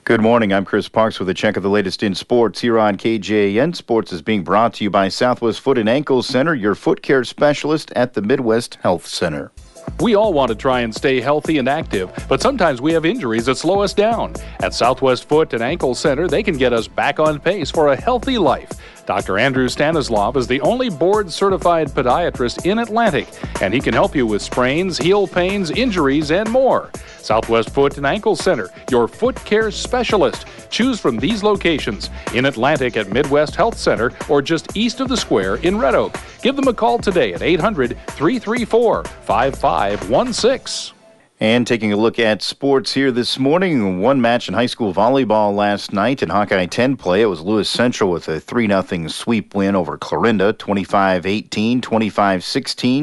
Good morning. I'm Chris Parks with a check of the latest in sports here on KJAN. Sports is being brought to you by Southwest Foot and Ankle Center, your foot care specialist at the Midwest Health Center. We all want to try and stay healthy and active, but sometimes we have injuries that slow us down. At Southwest Foot and Ankle Center, they can get us back on pace for a healthy life. Dr. Andrew Stanislav is the only board-certified podiatrist in Atlantic, and he can help you with sprains, heel pains, injuries, and more. Southwest Foot and Ankle Center, your foot care specialist. Choose from these locations: in Atlantic at Midwest Health Center or just east of the square in Red Oak. Give them a call today at 800-334-5516. And taking a look at sports here this morning, one match in high school volleyball last night in Hawkeye 10 play. It was Lewis Central with a 3-0 sweep win over Clarinda, 25-18, 25-16,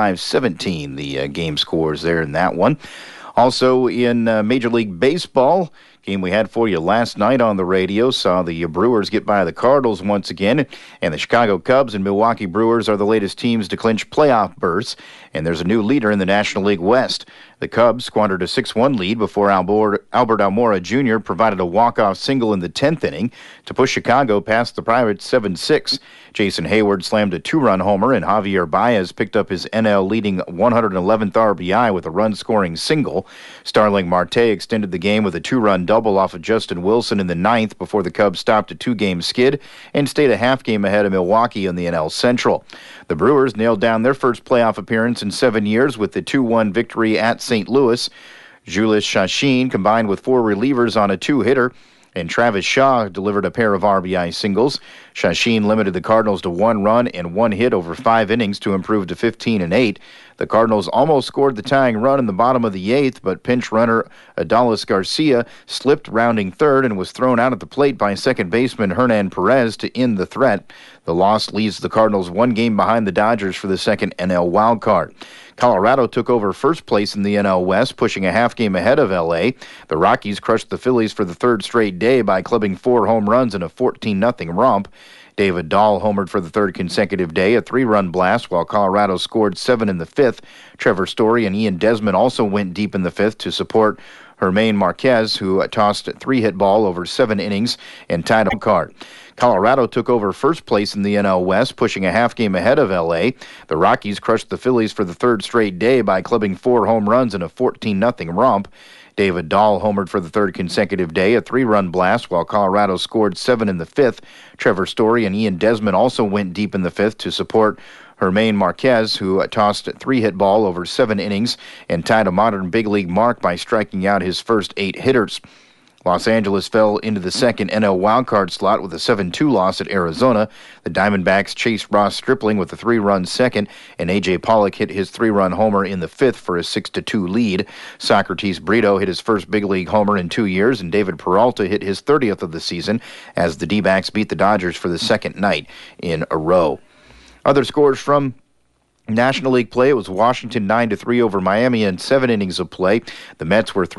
25-17. The game scores there in that one. Also in Major League Baseball, game we had for you last night on the radio, saw the Brewers get by the Cardinals once again, and the Chicago Cubs and Milwaukee Brewers are the latest teams to clinch playoff berths, and there's a new leader in the National League West. The Cubs squandered a 6-1 lead before Albert Almora Jr. provided a walk-off single in the 10th inning to push Chicago past the Pirates 7-6. Jason Hayward slammed a 2-run homer, and Javier Baez picked up his NL-leading 111th RBI with a run-scoring single. Starling Marte extended the game with a 2-run double off of Justin Wilson in the 9th before the Cubs stopped a 2-game skid and stayed a half game ahead of Milwaukee in the NL Central. The Brewers nailed down their first playoff appearance in 7 years with the 2-1 victory at St. Louis. Julius Chachin combined with 4 relievers on a 2-hitter, and Travis Shaw delivered a pair of RBI singles. Chachin limited the Cardinals to 1 run and 1 hit over 5 innings to improve to 15-8. The Cardinals almost scored the tying run in the bottom of the 8th, but pinch runner Adolis Garcia slipped rounding third and was thrown out at the plate by second baseman Hernan Perez to end the threat. The loss leaves the Cardinals 1 game behind the Dodgers for the second NL wildcard. Colorado took over first place in the NL West, pushing a half game ahead of L.A. The Rockies crushed the Phillies for the 3rd straight day by clubbing 4 home runs in a 14-0 romp. David Dahl homered for the 3rd consecutive day, a 3-run blast, while Colorado scored 7 in the 5th. Trevor Story and Ian Desmond also went deep in the 5th to support Germán Marquez, who tossed a 3-hit ball over 7 innings and tied a card. Colorado took over first place in the NL West, pushing a half game ahead of L.A. The Rockies crushed the Phillies for the 3rd straight day by clubbing 4 home runs in a 14-0 romp. David Dahl homered for the 3rd consecutive day, a 3-run blast, while Colorado scored 7 in the 5th. Trevor Story and Ian Desmond also went deep in the 5th to support Germán Marquez, who tossed a 3-hit ball over 7 innings and tied a modern big league mark by striking out his first 8 hitters. Los Angeles fell into the second NL wildcard slot with a 7-2 loss at Arizona. The Diamondbacks chased Ross Stripling with a 3-run second, and A.J. Pollock hit his 3-run homer in the 5th for a 6-2 lead. Socrates Brito hit his first big league homer in 2 years, and David Peralta hit his 30th of the season as the D-backs beat the Dodgers for the second night in a row. Other scores from National League play: it was Washington 9-3 over Miami in 7 innings of play. The Mets were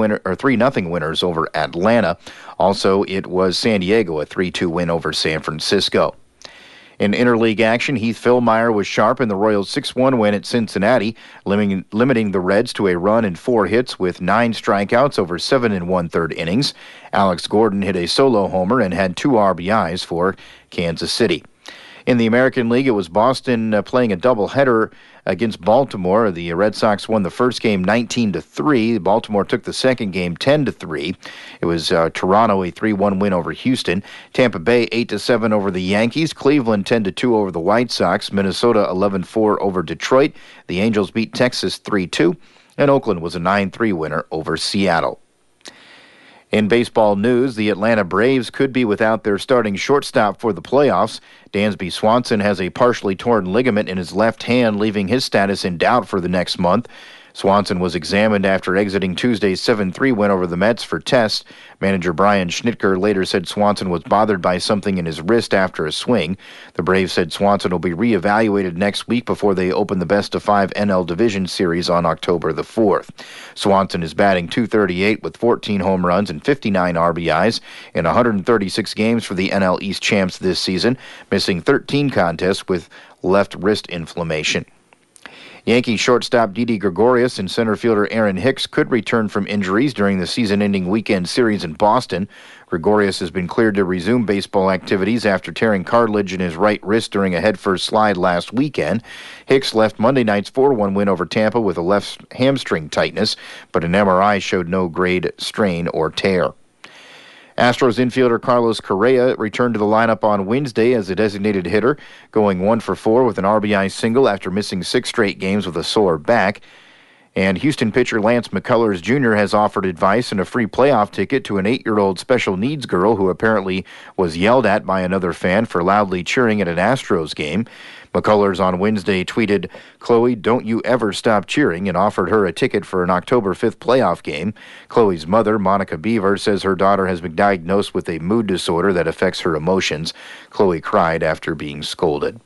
3-0 winners over Atlanta. Also, it was San Diego, a 3-2 win over San Francisco. In interleague action, Heath Fillmyer was sharp in the Royals' 6-1 win at Cincinnati, limiting the Reds to a run and 4 hits with 9 strikeouts over 7 1/3 innings. Alex Gordon hit a solo homer and had 2 RBIs for Kansas City. In the American League, it was Boston playing a doubleheader against Baltimore. The Red Sox won the first game 19-3. Baltimore took the second game 10-3. It was Toronto, a 3-1 win over Houston. Tampa Bay 8-7 over the Yankees. Cleveland 10-2 over the White Sox. Minnesota 11-4 over Detroit. The Angels beat Texas 3-2. And Oakland was a 9-3 winner over Seattle. In baseball news, the Atlanta Braves could be without their starting shortstop for the playoffs. Dansby Swanson has a partially torn ligament in his left hand, leaving his status in doubt for the next month. Swanson was examined after exiting Tuesday's 7-3 win over the Mets for tests. Manager Brian Schnitker later said Swanson was bothered by something in his wrist after a swing. The Braves said Swanson will be reevaluated next week before they open the best-of-5 NL Division Series on October the 4th. Swanson is batting .238 with 14 home runs and 59 RBIs in 136 games for the NL East champs this season, missing 13 contests with left wrist inflammation. Yankee shortstop Didi Gregorius and center fielder Aaron Hicks could return from injuries during the season-ending weekend series in Boston. Gregorius has been cleared to resume baseball activities after tearing cartilage in his right wrist during a headfirst slide last weekend. Hicks left Monday night's 4-1 win over Tampa with a left hamstring tightness, but an MRI showed no grade strain or tear. Astros infielder Carlos Correa returned to the lineup on Wednesday as a designated hitter, going 1 for 4 with an RBI single after missing 6 straight games with a sore back. And Houston pitcher Lance McCullers Jr. has offered advice and a free playoff ticket to an 8-year-old special needs girl who apparently was yelled at by another fan for loudly cheering at an Astros game. McCullers on Wednesday tweeted, "Chloe, don't you ever stop cheering," and offered her a ticket for an October 5th playoff game. Chloe's mother, Monica Beaver, says her daughter has been diagnosed with a mood disorder that affects her emotions. Chloe cried after being scolded.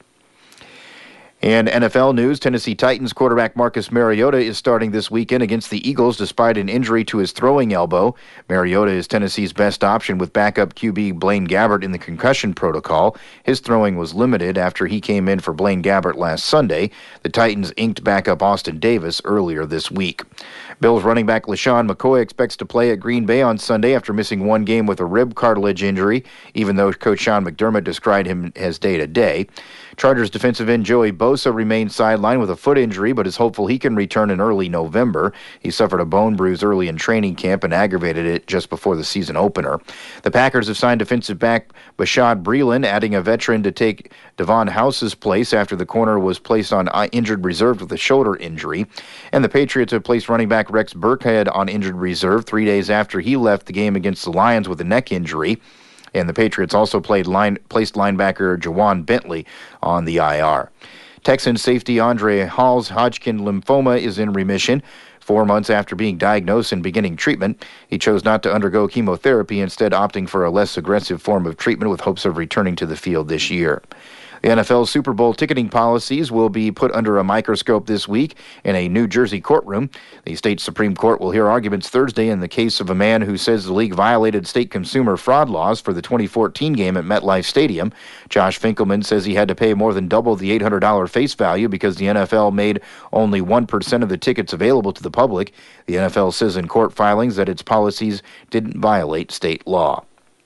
And NFL news, Tennessee Titans quarterback Marcus Mariota is starting this weekend against the Eagles despite an injury to his throwing elbow. Mariota is Tennessee's best option with backup QB Blaine Gabbert in the concussion protocol. His throwing was limited after he came in for Blaine Gabbert last Sunday. The Titans inked backup Austin Davis earlier this week. Bills running back LaShawn McCoy expects to play at Green Bay on Sunday after missing one game with a rib cartilage injury, even though Coach Sean McDermott described him as day-to-day. Chargers defensive end Joey Bosa remains sidelined with a foot injury, but is hopeful he can return in early November. He suffered a bone bruise early in training camp and aggravated it just before the season opener. The Packers have signed defensive back Bashad Breeland, adding a veteran to take Devon House's place after the corner was placed on injured reserve with a shoulder injury. And the Patriots have placed running back Rex Burkhead on injured reserve 3 days after he left the game against the Lions with a neck injury. And the Patriots also placed linebacker Jawan Bentley on the IR. Texans safety Andre Hall's Hodgkin lymphoma is in remission. 4 months after being diagnosed and beginning treatment, he chose not to undergo chemotherapy, instead opting for a less aggressive form of treatment with hopes of returning to the field this year. The NFL Super Bowl ticketing policies will be put under a microscope this week in a New Jersey courtroom. The state Supreme Court will hear arguments Thursday in the case of a man who says the league violated state consumer fraud laws for the 2014 game at MetLife Stadium. Josh Finkelman says he had to pay more than double the $800 face value because the NFL made only 1% of the tickets available to the public. The NFL says in court filings that its policies didn't violate state law.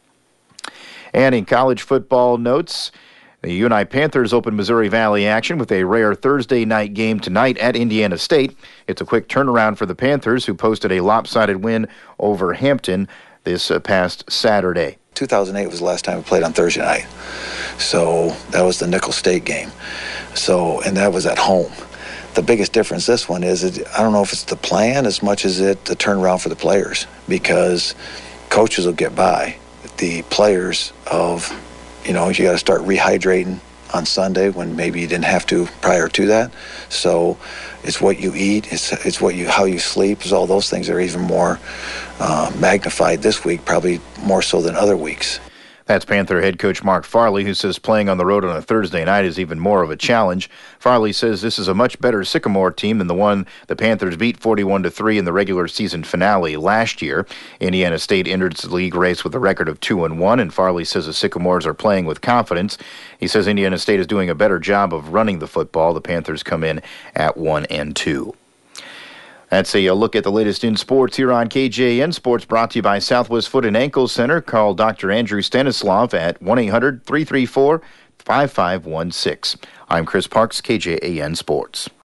And in college football notes, the UNI Panthers open Missouri Valley action with a rare Thursday night game tonight at Indiana State. It's a quick turnaround for the Panthers, who posted a lopsided win over Hampton this past Saturday. 2008 was the last time we played on Thursday night. So that was the Nickel State game. And that was at home. The biggest difference this one is, I don't know if it's the plan as much as the turnaround for the players, because coaches will get by. The players you got to start rehydrating on Sunday when maybe you didn't have to prior to that. So it's what you eat, it's how you sleep, it's all those things that are even more magnified this week, probably more so than other weeks. That's Panther head coach Mark Farley, who says playing on the road on a Thursday night is even more of a challenge. Farley says this is a much better Sycamore team than the one the Panthers beat 41-3 in the regular season finale last year. Indiana State entered the league race with a record of 2-1, and Farley says the Sycamores are playing with confidence. He says Indiana State is doing a better job of running the football. The Panthers come in at 1-2. That's a look at the latest in sports here on KJAN Sports, brought to you by Southwest Foot and Ankle Center. Call Dr. Andrew Stanislav at 1-800-334-5516. I'm Chris Parks, KJAN Sports.